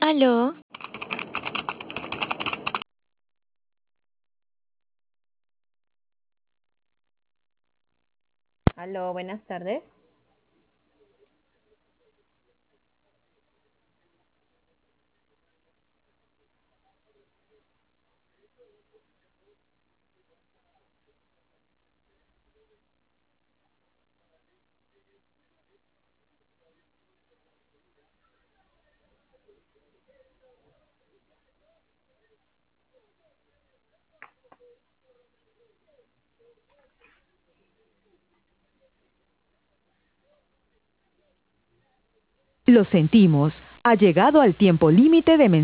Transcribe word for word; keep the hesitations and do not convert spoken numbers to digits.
Aló, Aló, buenas tardes. Lo sentimos, ha llegado al tiempo límite de mensajes.